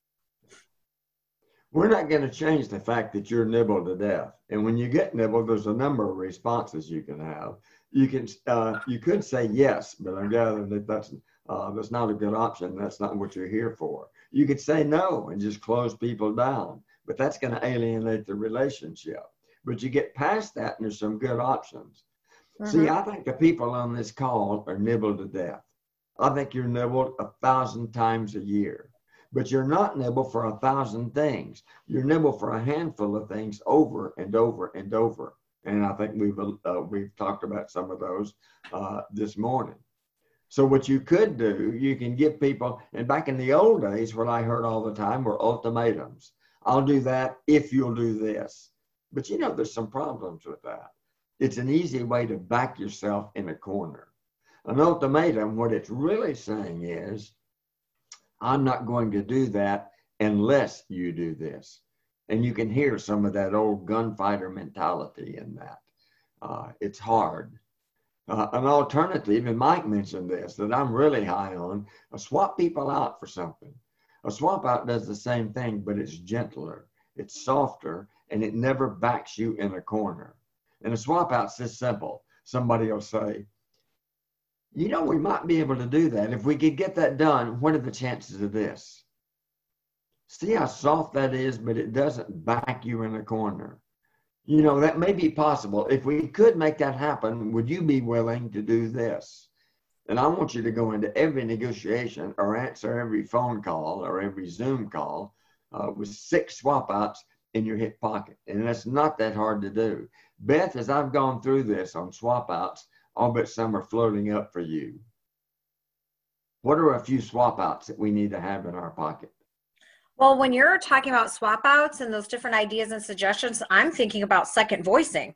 We're not going to change the fact that you're nibbled to death. And when you get nibbled, there's a number of responses you can have. You can, uh, you could say yes, but I'm gathering that that's, uh, that's not a good option. That's not what you're here for. You could say no and just close people down, but that's going to alienate the relationship. But you get past that and there's some good options. Mm-hmm. See, I think the people on this call are nibbled to death. I think you're nibbled a thousand times a year, but you're not nibbled for a thousand things. You're nibbled for a handful of things over and over and over. And I think we've uh, we've talked about some of those uh, this morning. So what you could do, you can give people, and back in the old days, what I heard all the time were ultimatums. I'll do that if you'll do this. But you know, there's some problems with that. It's an easy way to back yourself in a corner. An ultimatum, what it's really saying is, I'm not going to do that unless you do this. And you can hear some of that old gunfighter mentality in that. Uh, it's hard. Uh, an alternative, and Mike mentioned this, that I'm really high on, uh, swap people out for something. A swap out does the same thing, but it's gentler, it's softer, and it never backs you in a corner. And a swap out's this simple. Somebody will say, you know, we might be able to do that. If we could get that done, what are the chances of this? See how soft that is, but it doesn't back you in a corner. You know, that may be possible. If we could make that happen, would you be willing to do this? And I want you to go into every negotiation or answer every phone call or every Zoom call uh, with six swap outs in your hip pocket. And that's not that hard to do. Beth, as I've gone through this on swap outs, all but some are floating up for you. What are a few swap outs that we need to have in our pocket? Well, when you're talking about swap outs and those different ideas and suggestions, I'm thinking about second voicing.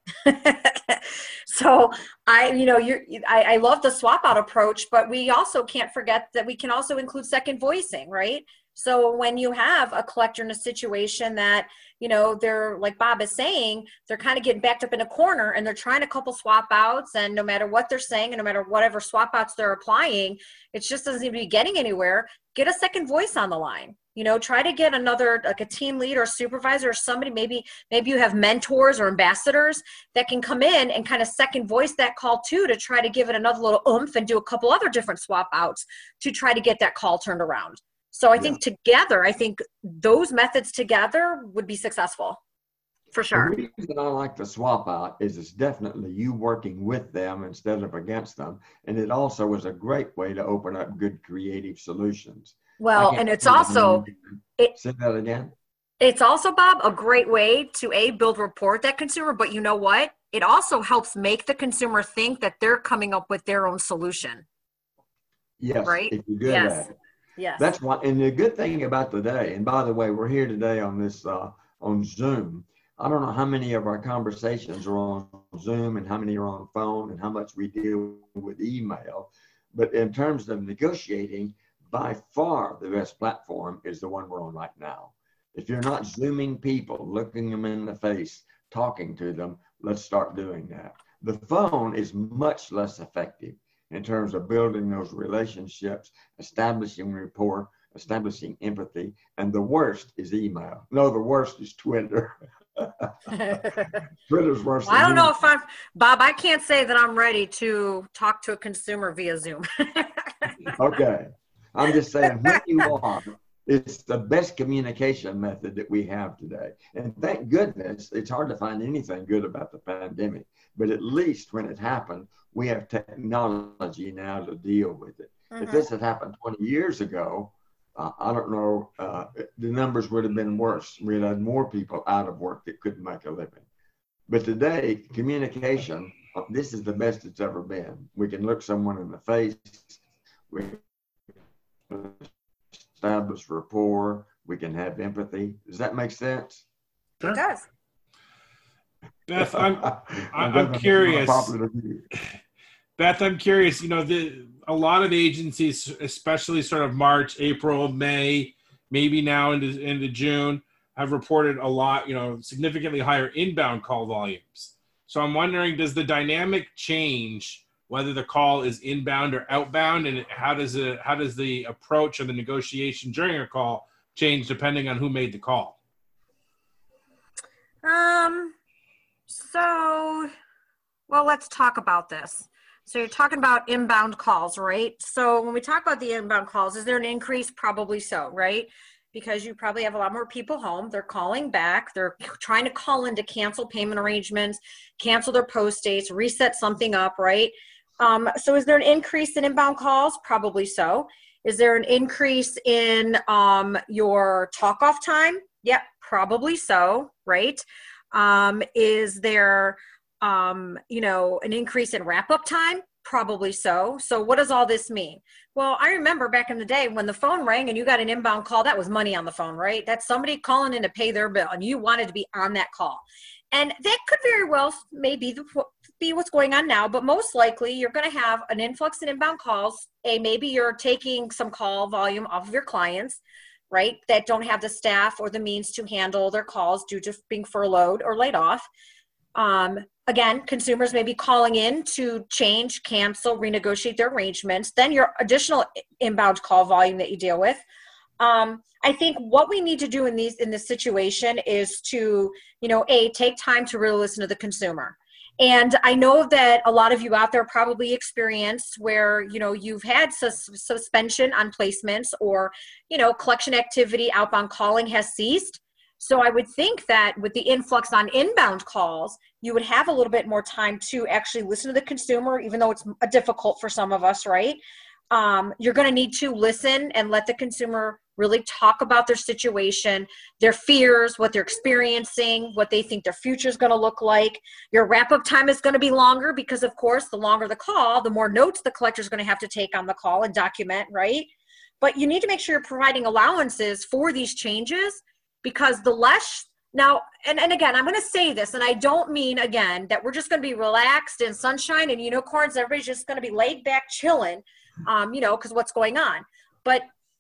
So I, you know, you're, I, I love the swap out approach, but we also can't forget that we can also include second voicing, right? So when you have a collector in a situation that, you know, they're, like Bob is saying, they're kind of getting backed up in a corner and they're trying a couple swap outs, and no matter what they're saying and no matter whatever swap outs they're applying, it just doesn't seem to be getting anywhere. Get a second voice on the line. You know, try to get another, like a team lead or supervisor or somebody, maybe, maybe you have mentors or ambassadors that can come in and kind of second voice that call too, to try to give it another little oomph and do a couple other different swap outs to try to get that call turned around. So I think yeah. together, I think those methods together would be successful for sure. The reason I like the swap out is it's definitely you working with them instead of against them. And it also is a great way to open up good creative solutions. Well, and it's also, it, say that again. It's also, Bob, a great way to A, build rapport with that consumer, but you know what? It also helps make the consumer think that they're coming up with their own solution. Yes. Right? If you're good yes. at it. Yes. That's why, and the good thing about today, and by the way, we're here today on this, uh, on Zoom. I don't know how many of our conversations are on Zoom and how many are on phone and how much we deal with email. But in terms of negotiating, by far the best platform is the one we're on right now. If you're not Zooming people, looking them in the face, talking to them, let's start doing that. The phone is much less effective in terms of building those relationships, establishing rapport, establishing empathy, and the worst is email. No, the worst is Twitter. Twitter's worse. Well, I don't than know email. if I'm, Bob, I can't say that I'm ready to talk to a consumer via Zoom. Okay. I'm just saying, when you are, it's the best communication method that we have today. And thank goodness, it's hard to find anything good about the pandemic. But at least when it happened, we have technology now to deal with it. Mm-hmm. If this had happened twenty years ago, uh, I don't know, uh, the numbers would have been worse. We'd had more people out of work that couldn't make a living. But today, communication, uh, this is the best it's ever been. We can look someone in the face. We establish rapport. We can have empathy. Does that make sense? It does. Beth, I'm I'm, I'm curious. Beth, I'm curious. You know, the a lot of agencies, especially sort of March, April, May, maybe now into into June, have reported a lot. You know, significantly higher inbound call volumes. So I'm wondering, does the dynamic change whether the call is inbound or outbound, and how does it how does the approach of the negotiation during a call change depending on who made the call? Um. So, well, let's talk about this. So you're talking about inbound calls, right? So when we talk about the inbound calls, is there an increase? Probably so, right? Because you probably have a lot more people home. They're calling back. They're trying to call in to cancel payment arrangements, cancel their post dates, reset something up, right? Um, so is there an increase in inbound calls? Probably so. Is there an increase in um, your talk off time? Yep, probably so, right? Um, is there, um, you know, an increase in wrap-up time? Probably so. So what does all this mean? Well, I remember back in the day when the phone rang and you got an inbound call, that was money on the phone, right? That's somebody calling in to pay their bill and you wanted to be on that call. And that could very well maybe the, be what's going on now, but most likely you're going to have an influx in inbound calls. A, maybe you're taking some call volume off of your clients, right, that don't have the staff or the means to handle their calls due to being furloughed or laid off. Um, again, consumers may be calling in to change, cancel, renegotiate their arrangements. Then your additional inbound call volume that you deal with. Um, I think what we need to do in these in this situation is to, you know, A, take time to really listen to the consumer. And I know that a lot of you out there probably experienced where, you know, you've had sus- suspension on placements or, you know, collection activity, outbound calling has ceased. So I would think that with the influx on inbound calls, you would have a little bit more time to actually listen to the consumer, even though it's difficult for some of us, right? Um, you're going to need to listen and let the consumer really talk about their situation, their fears, what they're experiencing, what they think their future is going to look like. Your wrap-up time is going to be longer because, of course, the longer the call, the more notes the collector is going to have to take on the call and document, right? But you need to make sure you're providing allowances for these changes because the less now, and, and again, I'm going to say this, and I don't mean, again, that we're just going to be relaxed in sunshine and unicorns. Everybody's just going to be laid back, chilling, um, you know, because what's going on. But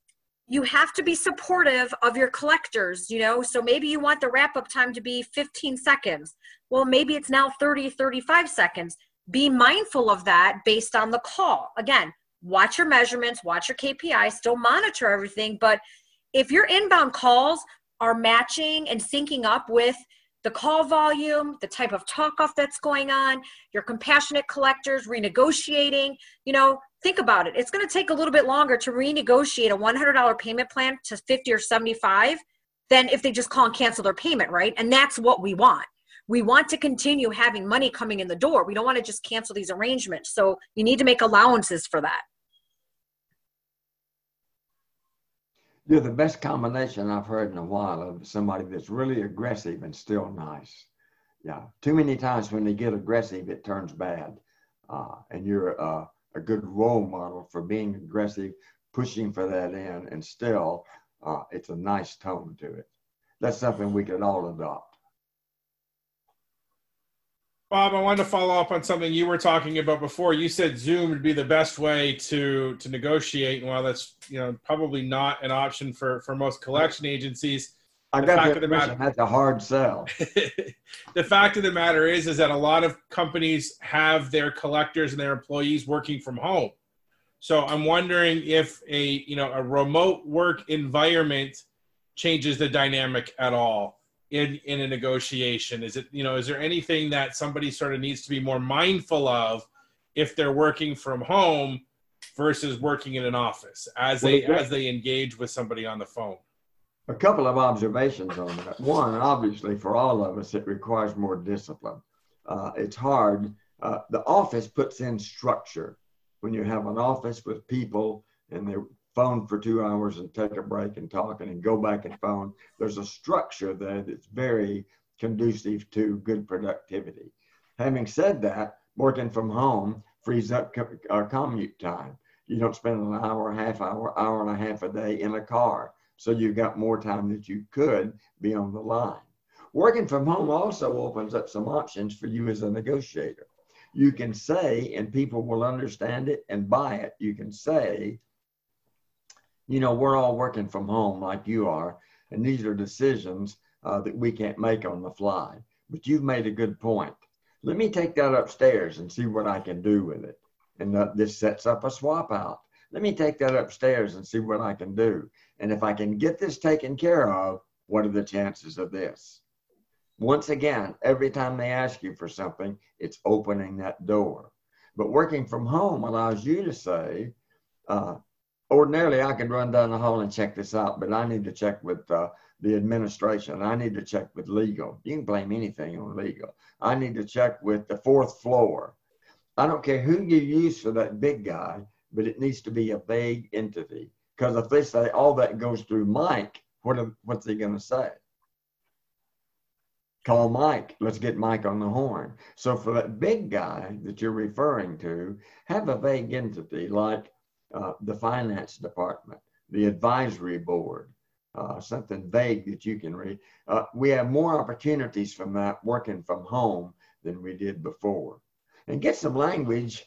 you have to be supportive of your collectors, you know, so maybe you want the wrap-up time to be fifteen seconds. Well, maybe it's now thirty, thirty-five seconds. Be mindful of that based on the call. Again, watch your measurements, watch your K P I, still monitor everything. But if your inbound calls are matching and syncing up with the call volume, the type of talk off that's going on, your compassionate collectors renegotiating, you know, think about it. It's going to take a little bit longer to renegotiate a one hundred dollars payment plan to fifty or seventy-five than if they just call and cancel their payment, right? And that's what we want. We want to continue having money coming in the door. We don't want to just cancel these arrangements. So you need to make allowances for that. You're the best combination I've heard in a while of somebody that's really aggressive and still nice. Yeah, too many times when they get aggressive, it turns bad. Uh, and you're uh, a good role model for being aggressive, pushing for that in, and still uh, it's a nice tone to it. That's something we could all adopt. Bob, I wanted to follow up on something you were talking about before. You said Zoom would be the best way to to negotiate, and while that's, you know, probably not an option for for most collection agencies, I the got fact the of the impression matter, that's a hard sell. the fact of the matter is, is that a lot of companies have their collectors and their employees working from home. So I'm wondering if a you know a remote work environment changes the dynamic at all in in a negotiation. Is it, you know, is there anything that somebody sort of needs to be more mindful of if they're working from home versus working in an office as they Well, as they engage with somebody on the phone? A couple of observations on that. One, obviously, for all of us, it requires more discipline. Uh, it's hard. Uh, the office puts in structure. When you have an office with people and they phone for two hours and take a break and talk and then go back and phone, there's a structure there that's very conducive to good productivity. Having said that, working from home frees up co- uh, commute time. You don't spend an hour, half hour, hour and a half a day in a car. So you've got more time that you could be on the line. Working from home also opens up some options for you as a negotiator. You can say, and people will understand it and buy it, you can say, you know, we're all working from home like you are, and these are decisions uh, that we can't make on the fly. But you've made a good point. Let me take that upstairs and see what I can do with it. And uh, this sets up a swap out. Let me take that upstairs and see what I can do. And if I can get this taken care of, what are the chances of this? Once again, every time they ask you for something, it's opening that door. But working from home allows you to say, uh, ordinarily I could run down the hall and check this out, but I need to check with uh, the administration. I need to check with legal. You can blame anything on legal. I need to check with the fourth floor. I don't care who you use for that big guy, but it needs to be a vague entity. Because if they say all that goes through Mike, what are, what's he going to say? Call Mike. Let's get Mike on the horn. So for that big guy that you're referring to, have a vague entity like uh, the finance department, the advisory board, uh, something vague that you can read. Uh, we have more opportunities from that working from home than we did before. And get some language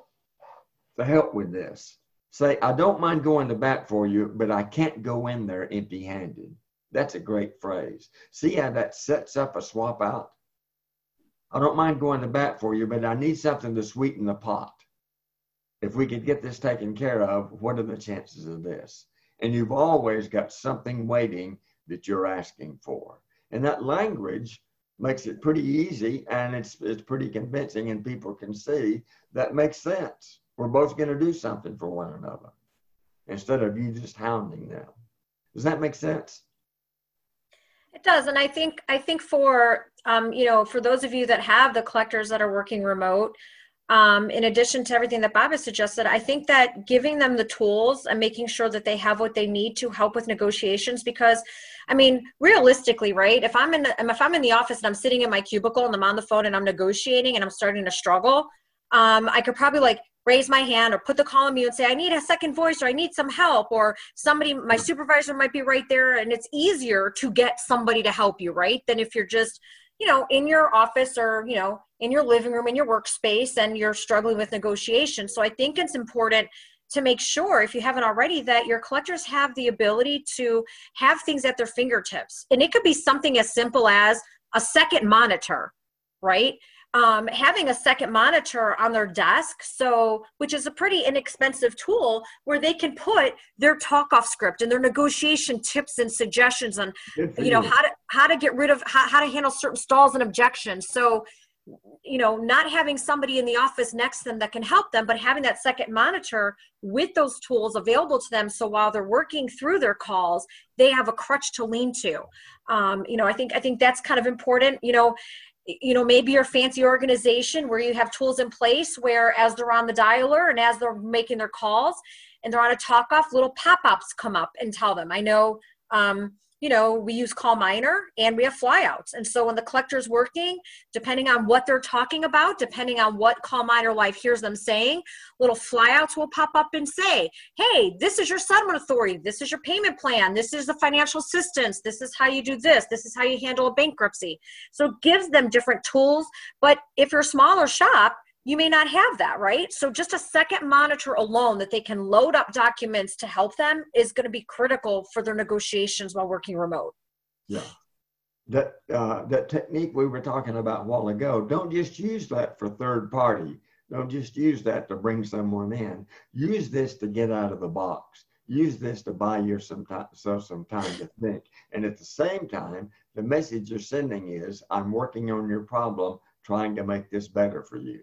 to help with this. Say, I don't mind going to bat for you, but I can't go in there empty-handed. That's a great phrase. See how that sets up a swap out? I don't mind going to bat for you, but I need something to sweeten the pot. If we could get this taken care of, what are the chances of this? And you've always got something waiting that you're asking for. And that language makes it pretty easy, and it's it's pretty convincing, and people can see that makes sense. We're both going to do something for one another instead of you just hounding them. Does that make sense? It does. And I think, I think for, um, you know, for those of you that have the collectors that are working remote, um, in addition to everything that Bob has suggested, I think that giving them the tools and making sure that they have what they need to help with negotiations, because I mean, realistically, right? If I'm in the, if I'm in the office and I'm sitting in my cubicle and I'm on the phone and I'm negotiating and I'm starting to struggle, um, I could probably like raise my hand or put the call on mute and say, I need a second voice, or I need some help, or somebody, my supervisor might be right there. And it's easier to get somebody to help you, right? Than if you're just, you know, in your office or, you know, in your living room, in your workspace, and you're struggling with negotiation. So I think it's important to make sure, if you haven't already, that your collectors have the ability to have things at their fingertips. And it could be something as simple as a second monitor, right? Um, having a second monitor on their desk, so which is a pretty inexpensive tool where they can put their talk-off script and their negotiation tips and suggestions on, you know, how to how to get rid of how, how to handle certain stalls and objections. So, you know, not having somebody in the office next to them that can help them, but having that second monitor with those tools available to them. So while they're working through their calls, they have a crutch to lean to. Um, you know, I think I think that's kind of important. You know. You know, maybe you're a fancy organization where you have tools in place where as they're on the dialer and as they're making their calls and they're on a talk off, little pop-ups come up and tell them. I know, um, you know, we use call minor and we have flyouts. And so when the collector's working, depending on what they're talking about, depending on what call minor live hears them saying, little flyouts will pop up and say, hey, this is your settlement authority. This is your payment plan. This is the financial assistance. This is how you do this. This is how you handle a bankruptcy. So it gives them different tools. But if you're a smaller shop, you may not have that, right? So just a second monitor alone that they can load up documents to help them is going to be critical for their negotiations while working remote. Yeah. That, uh, that technique we were talking about a while ago, don't just use that for third party. Don't just use that to bring someone in. Use this to get out of the box. Use this to buy yourself some, some time to think. And at the same time, the message you're sending is, I'm working on your problem, trying to make this better for you.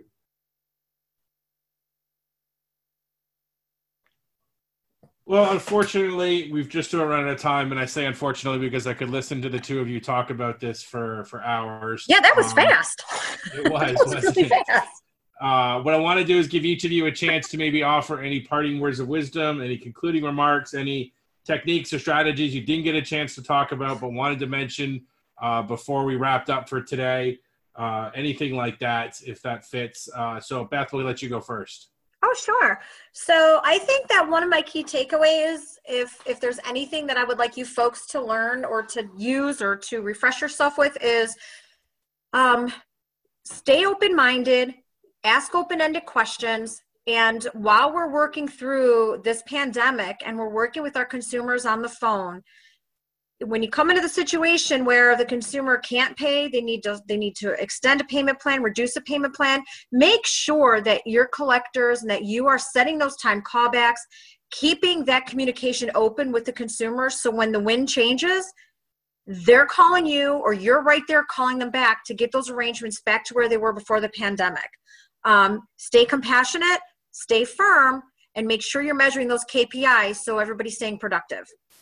Well, unfortunately, we've just about run out of time, and I say unfortunately because I could listen to the two of you talk about this for, for hours. Yeah, that was um, fast. It was, that was wasn't really it? fast. Uh, what I want to do is give each of you a chance to maybe offer any parting words of wisdom, any concluding remarks, any techniques or strategies you didn't get a chance to talk about but wanted to mention uh, before we wrapped up for today. Uh, anything like that, if that fits. Uh, so, Beth, we'll let you go first. Oh, sure. So I think that one of my key takeaways, if if there's anything that I would like you folks to learn or to use or to refresh yourself with, is um, stay open-minded, ask open-ended questions. And while we're working through this pandemic and we're working with our consumers on the phone, when you come into the situation where the consumer can't pay, they need to they need to extend a payment plan, reduce a payment plan, make sure that your collectors and that you are setting those time callbacks, keeping that communication open with the consumer, so when the wind changes, they're calling you or you're right there calling them back to get those arrangements back to where they were before the pandemic. Um, stay compassionate, stay firm, and make sure you're measuring those K P Is so everybody's staying productive.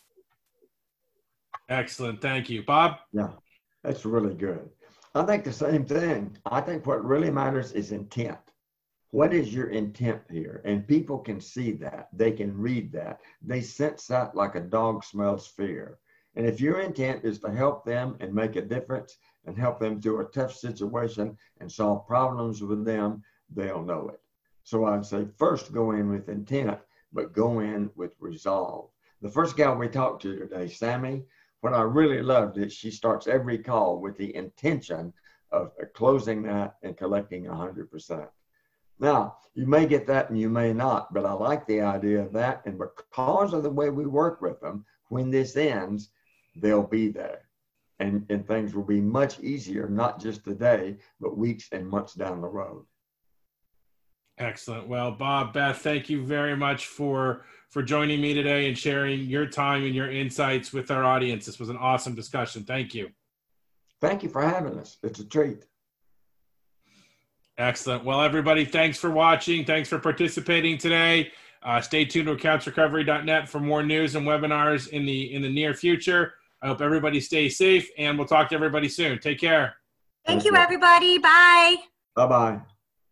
Excellent. Thank you. Bob? Yeah, that's really good. I think the same thing. I think what really matters is intent. What is your intent here? And people can see that. They can read that. They sense that like a dog smells fear. And if your intent is to help them and make a difference and help them through a tough situation and solve problems with them, they'll know it. So I'd say first go in with intent, but go in with resolve. The first gal we talked to today, Sammy, what I really loved is she starts every call with the intention of closing that and collecting one hundred percent. Now, you may get that and you may not, but I like the idea of that. And because of the way we work with them, when this ends, they'll be there. And, and things will be much easier, not just today, but weeks and months down the road. Excellent. Well, Bob, Beth, thank you very much for for joining me today and sharing your time and your insights with our audience. This was an awesome discussion. Thank you. Thank you for having us. It's a treat. Excellent. Well, everybody, thanks for watching. Thanks for participating today. Uh, stay tuned to accounts recovery dot net for more news and webinars in the in the near future. I hope everybody stays safe, and we'll talk to everybody soon. Take care. Thank you, everybody. Bye. Bye-bye.